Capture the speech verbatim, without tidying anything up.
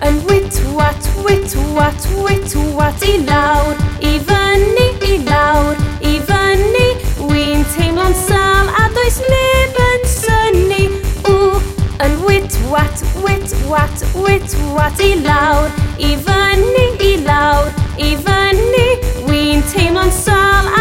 Yn wit-wat, wit-wat, wit-wat i lawr, i fyny, i lawr, i fyny. Wi'n teimlo'n sal a does neb yn synnu. W, yn wit-wat, wit-wat, wit-wat i lawr, i fyny, i lawr, i fyny. Wi'n teimlo'n sal